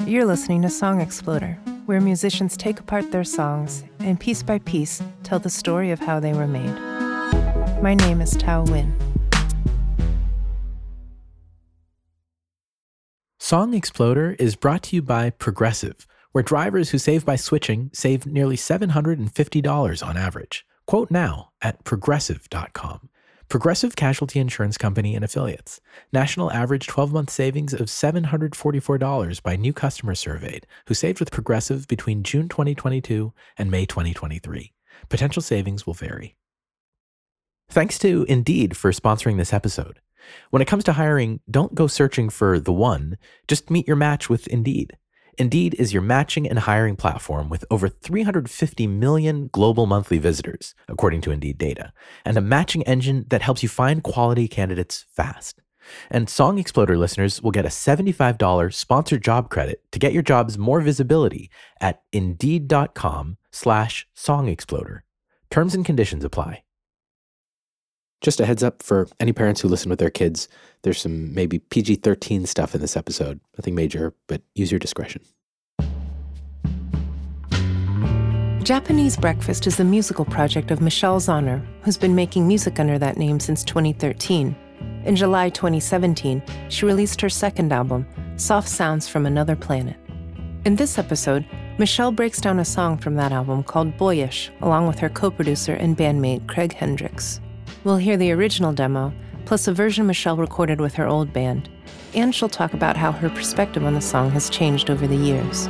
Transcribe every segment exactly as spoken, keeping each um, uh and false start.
You're listening to Song Exploder, where musicians take apart their songs and piece by piece tell the story of how they were made. My name is Tao Win. Song Exploder is brought to you by Progressive, where drivers who save by switching save nearly seven hundred fifty dollars on average. Quote now at progressive dot com. Progressive Casualty Insurance Company and Affiliates. National average twelve-month savings of seven hundred forty-four dollars by new customers surveyed who saved with Progressive between June twenty twenty-two and May twenty twenty-three. Potential savings will vary. Thanks to Indeed for sponsoring this episode. When it comes to hiring, don't go searching for the one. Just meet your match with Indeed. Indeed is your matching and hiring platform with over three hundred fifty million global monthly visitors, according to Indeed data, and a matching engine that helps you find quality candidates fast. And Song Exploder listeners will get a seventy-five dollars sponsored job credit to get your jobs more visibility at indeed.com slash song exploder. Terms and conditions apply. Just a heads up for any parents who listen with their kids, there's some maybe P G thirteen stuff in this episode. Nothing major, but use your discretion. Japanese Breakfast is the musical project of Michelle Zauner, who's been making music under that name since twenty thirteen. In July twenty seventeen, she released her second album, Soft Sounds from Another Planet. In this episode, Michelle breaks down a song from that album called Boyish, along with her co-producer and bandmate Craig Hendricks. We'll hear the original demo, plus a version Michelle recorded with her old band, and she'll talk about how her perspective on the song has changed over the years.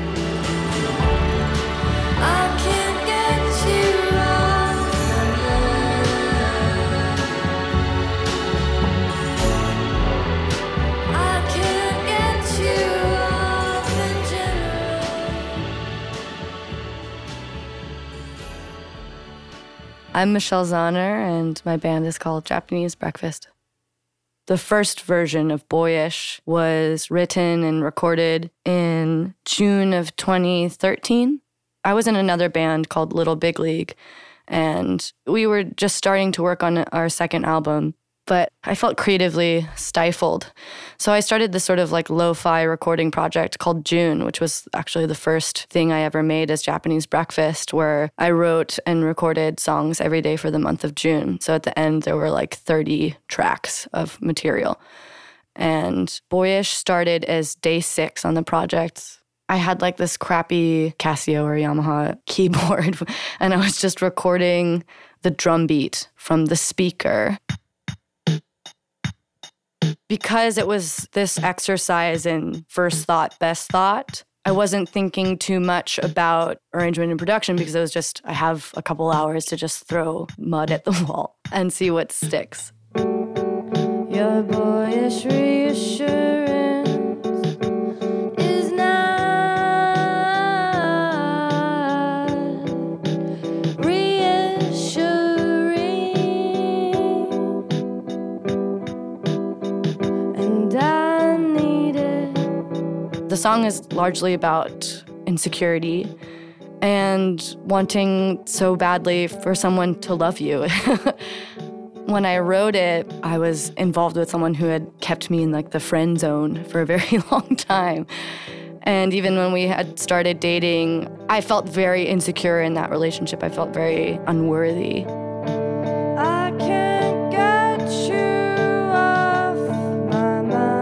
I'm Michelle Zauner, and my band is called Japanese Breakfast. The first version of Boyish was written and recorded in June of twenty thirteen. I was in another band called Little Big League, and we were just starting to work on our second album, but I felt creatively stifled. So I started this sort of like lo-fi recording project called June, which was actually the first thing I ever made as Japanese Breakfast, where I wrote and recorded songs every day for the month of June. So at the end, there were like thirty tracks of material. And Boyish started as day six on the project. I had like this crappy Casio or Yamaha keyboard, and I was just recording the drum beat from the speaker. Because it was this exercise in first thought, best thought, I wasn't thinking too much about arrangement and production because it was just, I have a couple hours to just throw mud at the wall and see what sticks. Your boyish reassurance is not reassuring. The song is largely about insecurity and wanting so badly for someone to love you. When I wrote it, I was involved with someone who had kept me in like the friend zone for a very long time. And even when we had started dating, I felt very insecure in that relationship. I felt very unworthy. I can't get you off my mind.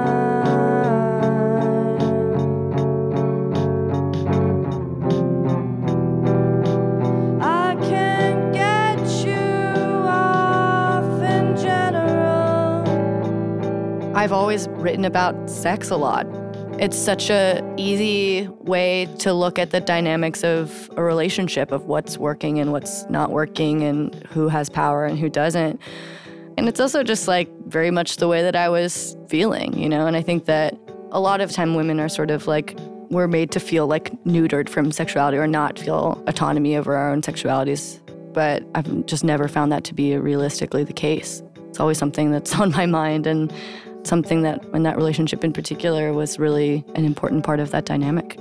I can't get you off in general. I've always written about sex a lot. It's such a easy way to look at the dynamics of a relationship, of what's working and what's not working and who has power and who doesn't. And it's also just like very much the way that I was feeling, you know? And I think that a lot of time women are sort of like, we're made to feel like neutered from sexuality or not feel autonomy over our own sexualities. But I've just never found that to be realistically the case. It's always something that's on my mind, and something that, in that relationship in particular, was really an important part of that dynamic.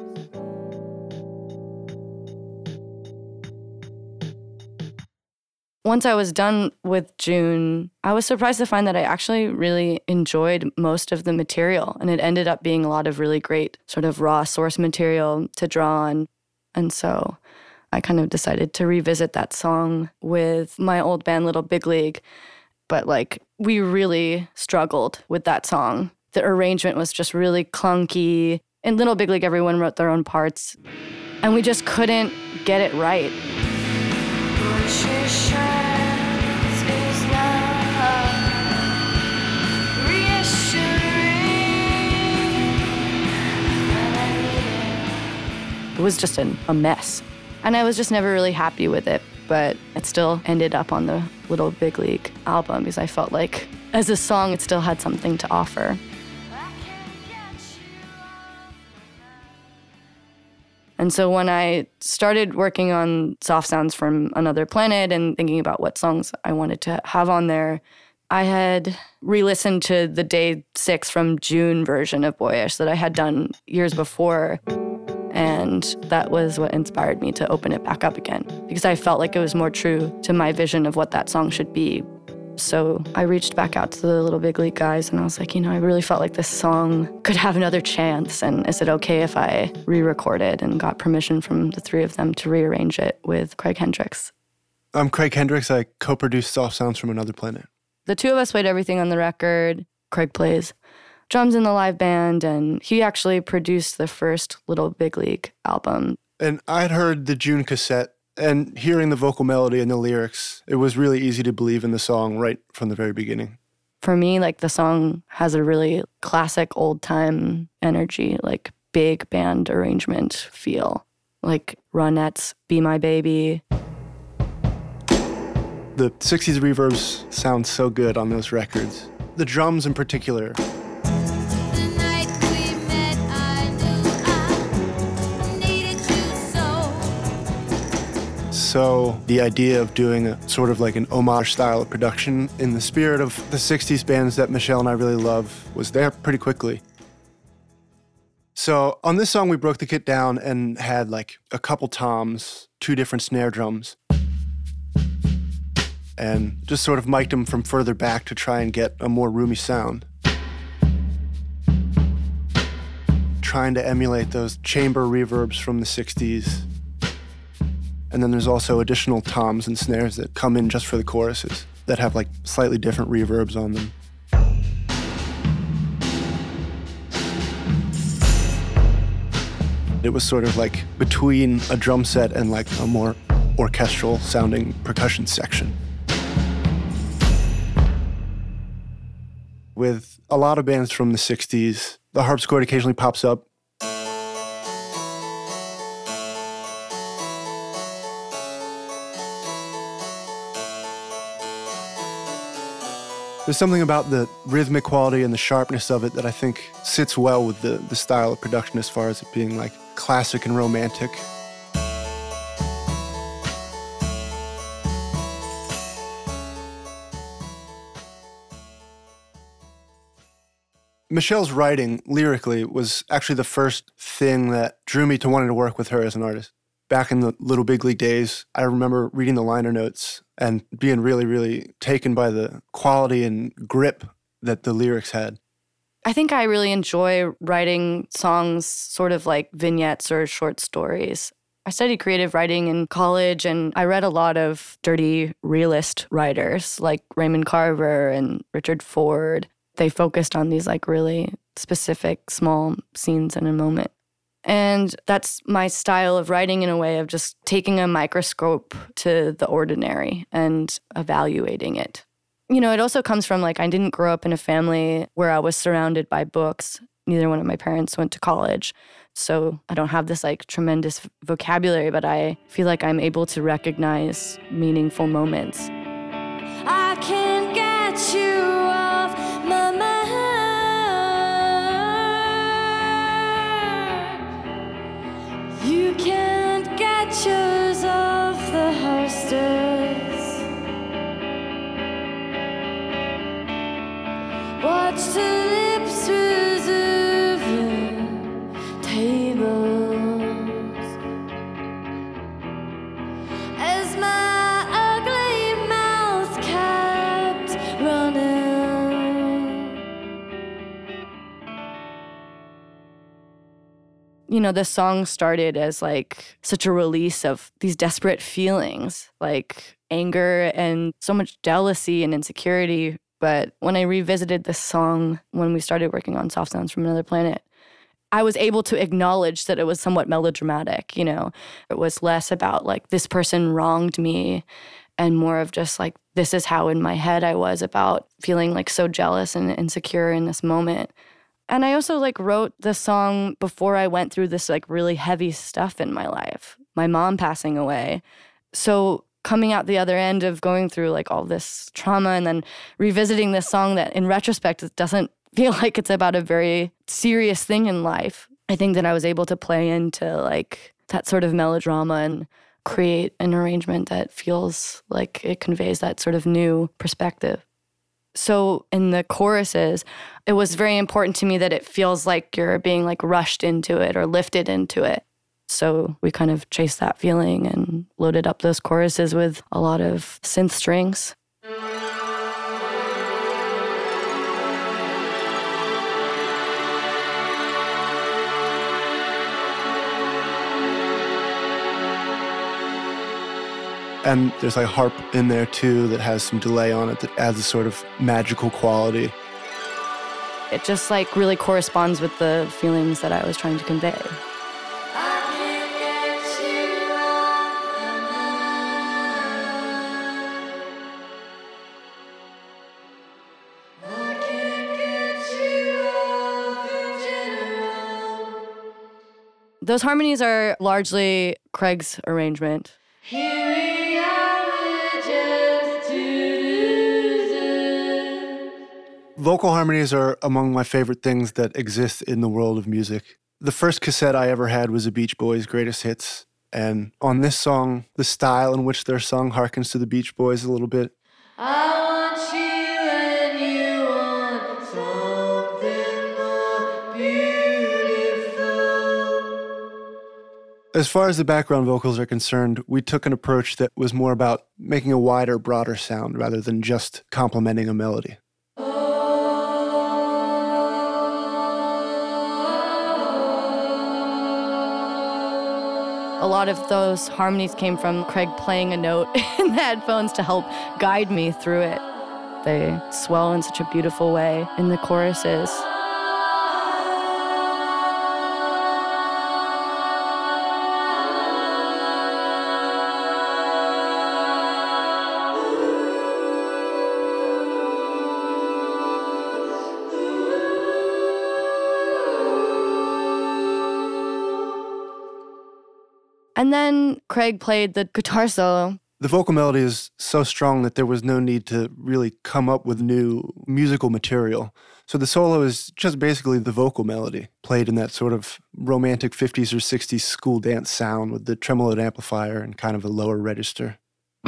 Once I was done with June, I was surprised to find that I actually really enjoyed most of the material. And it ended up being a lot of really great sort of raw source material to draw on. And so I kind of decided to revisit that song with my old band, Little Big League. But like, we really struggled with that song. The arrangement was just really clunky. In Little Big League, everyone wrote their own parts. And we just couldn't get it right. It was just an, a mess. And I was just never really happy with it, but it still ended up on the Little Big League album because I felt like as a song, it still had something to offer. And so when I started working on Soft Sounds from Another Planet and thinking about what songs I wanted to have on there, I had re-listened to the Day Six from June version of Boyish that I had done years before. And that was what inspired me to open it back up again, because I felt like it was more true to my vision of what that song should be. So I reached back out to the Little Big League guys and I was like, you know, I really felt like this song could have another chance. And is it okay if I re-record it? And got permission from the three of them to rearrange it with Craig Hendricks. I'm Craig Hendricks. I co-produced Soft Sounds from Another Planet. The two of us played everything on the record. Craig plays drums in the live band, and he actually produced the first Little Big League album. And I'd heard the June cassette, and hearing the vocal melody and the lyrics, it was really easy to believe in the song right from the very beginning. For me, like, the song has a really classic old-time energy, like big band arrangement feel, like Ronettes' Be My Baby. The sixties reverbs sound so good on those records. The drums in particular. So the idea of doing a sort of like an homage style of production in the spirit of the sixties bands that Michelle and I really love was there pretty quickly. So on this song, we broke the kit down and had like a couple toms, two different snare drums, and just sort of mic'd them from further back to try and get a more roomy sound. Trying to emulate those chamber reverbs from the sixties. And then there's also additional toms and snares that come in just for the choruses that have like slightly different reverbs on them. It was sort of like between a drum set and like a more orchestral sounding percussion section. With a lot of bands from the sixties, the harpsichord occasionally pops up. There's something about the rhythmic quality and the sharpness of it that I think sits well with the, the style of production as far as it being like classic and romantic. Michelle's writing, lyrically, was actually the first thing that drew me to wanting to work with her as an artist. Back in the Little Big League days, I remember reading the liner notes and being really, really taken by the quality and grip that the lyrics had. I think I really enjoy writing songs sort of like vignettes or short stories. I studied creative writing in college, and I read a lot of dirty realist writers like Raymond Carver and Richard Ford. They focused on these like really specific small scenes in a moment. And that's my style of writing, in a way of just taking a microscope to the ordinary and evaluating it. You know, it also comes from like, I didn't grow up in a family where I was surrounded by books. Neither one of my parents went to college. So I don't have this like tremendous vocabulary, but I feel like I'm able to recognize meaningful moments. I can't get you off my mind. You can't get yours off the hostess. Watch the lips reserve your tables as my ugly mouth You know, this song started as like such a release of these desperate feelings, like anger and so much jealousy and insecurity. But when I revisited this song when we started working on Soft Sounds from Another Planet, I was able to acknowledge that it was somewhat melodramatic, you know. It was less about like this person wronged me and more of just like this is how in my head I was about feeling like so jealous and insecure in this moment. And I also like wrote the song before I went through this like really heavy stuff in my life, my mom passing away. So coming out the other end of going through like all this trauma and then revisiting this song that in retrospect it doesn't feel like it's about a very serious thing in life. I think that I was able to play into like that sort of melodrama and create an arrangement that feels like it conveys that sort of new perspective. So in the choruses, it was very important to me that it feels like you're being like rushed into it or lifted into it. So we kind of chased that feeling and loaded up those choruses with a lot of synth strings. And there's like harp in there too that has some delay on it that adds a sort of magical quality. It just like really corresponds with the feelings that I was trying to convey. Those harmonies are largely Craig's arrangement. Vocal harmonies are among my favorite things that exist in the world of music. The first cassette I ever had was a Beach Boys' Greatest Hits. And on this song, the style in which they're sung harkens to the Beach Boys a little bit. I want you and you want something more beautiful. As far as the background vocals are concerned, we took an approach that was more about making a wider, broader sound rather than just complementing a melody. A lot of those harmonies came from Craig playing a note in the headphones to help guide me through it. They swell in such a beautiful way in the choruses. And then Craig played the guitar solo. The vocal melody is so strong that there was no need to really come up with new musical material. So the solo is just basically the vocal melody, played in that sort of romantic fifties or sixties school dance sound with the tremoloed amplifier and kind of a lower register.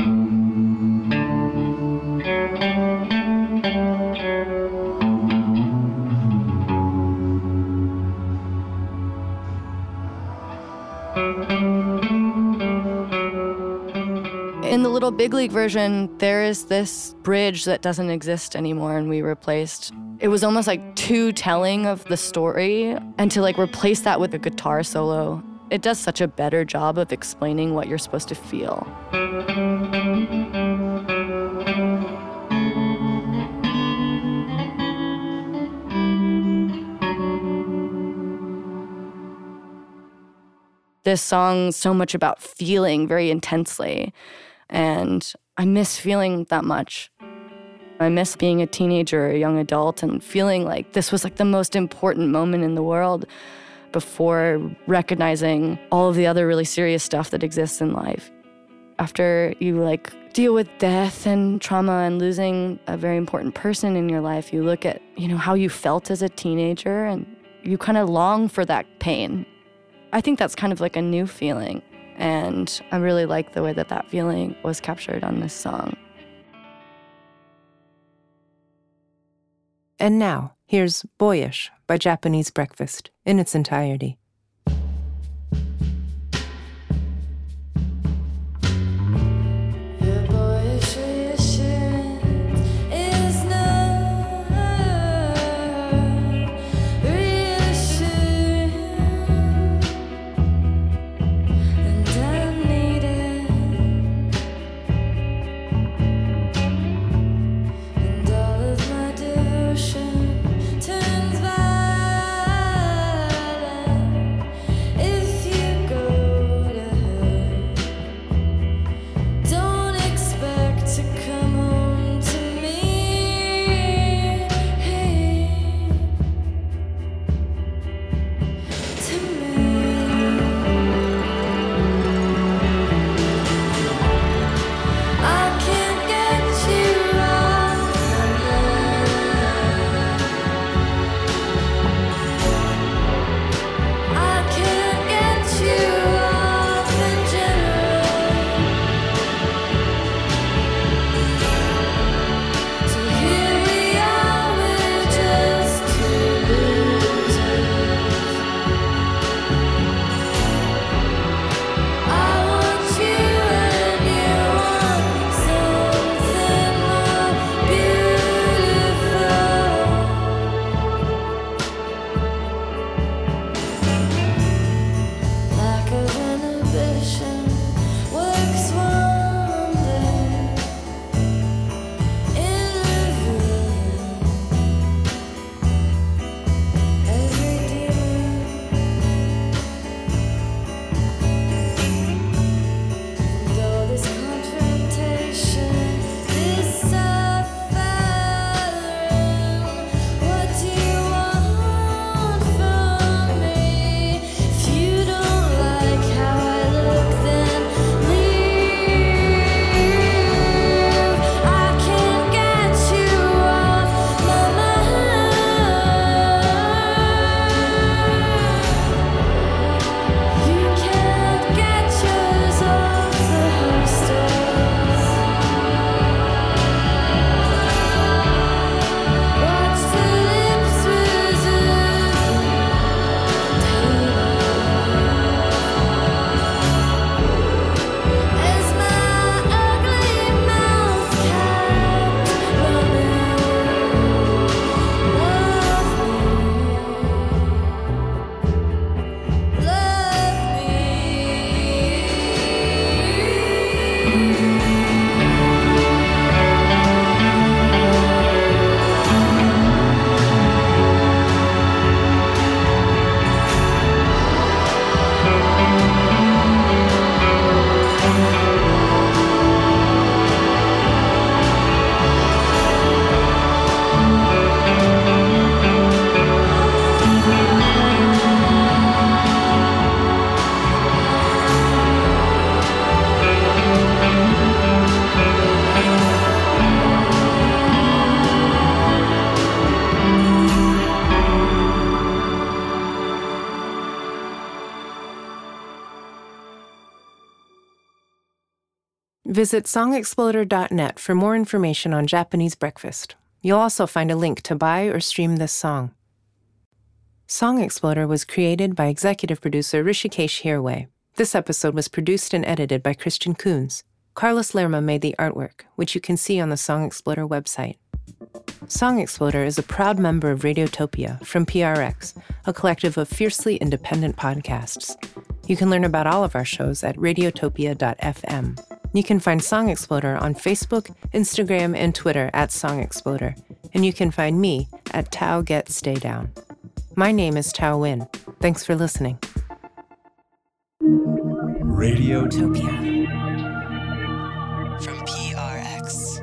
In the Little Big League version, there is this bridge that doesn't exist anymore and we replaced. It was almost like too telling of the story, and to like replace that with a guitar solo, it does such a better job of explaining what you're supposed to feel. This song's so much about feeling very intensely. And I miss feeling that much. I miss being a teenager, a young adult, and feeling like this was like the most important moment in the world before recognizing all of the other really serious stuff that exists in life. After you like deal with death and trauma and losing a very important person in your life, you look at, you know, how you felt as a teenager and you kind of long for that pain. I think that's kind of like a new feeling. And I really like the way that that feeling was captured on this song. And now, here's Boyish by Japanese Breakfast in its entirety. Visit song exploder dot net for more information on Japanese Breakfast. You'll also find a link to buy or stream this song. Song Exploder was created by executive producer Rishikesh Hirway. This episode was produced and edited by Christian Coons. Carlos Lerma made the artwork, which you can see on the Song Exploder website. Song Exploder is a proud member of Radiotopia from P R X, a collective of fiercely independent podcasts. You can learn about all of our shows at radiotopia dot f m. You can find Song Exploder on Facebook, Instagram, and Twitter at Song Exploder, and you can find me at Tao Get Stay Down. My name is Tao Win. Thanks for listening. Radiotopia from P R X.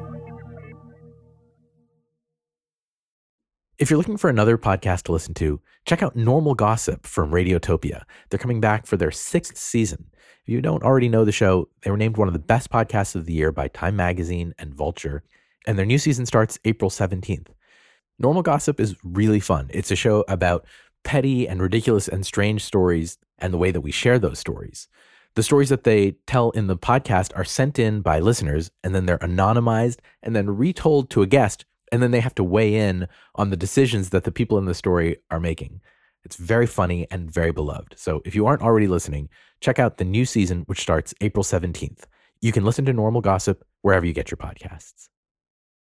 If you're looking for another podcast to listen to, check out Normal Gossip from Radiotopia. They're coming back for their sixth season. If you don't already know the show, they were named one of the best podcasts of the year by Time Magazine and Vulture, and their new season starts April seventeenth. Normal Gossip is really fun. It's a show about petty and ridiculous and strange stories and the way that we share those stories. The stories that they tell in the podcast are sent in by listeners, and then they're anonymized and then retold to a guest, and then they have to weigh in on the decisions that the people in the story are making. It's very funny and very beloved. So if you aren't already listening, check out the new season, which starts April seventeenth. You can listen to Normal Gossip wherever you get your podcasts.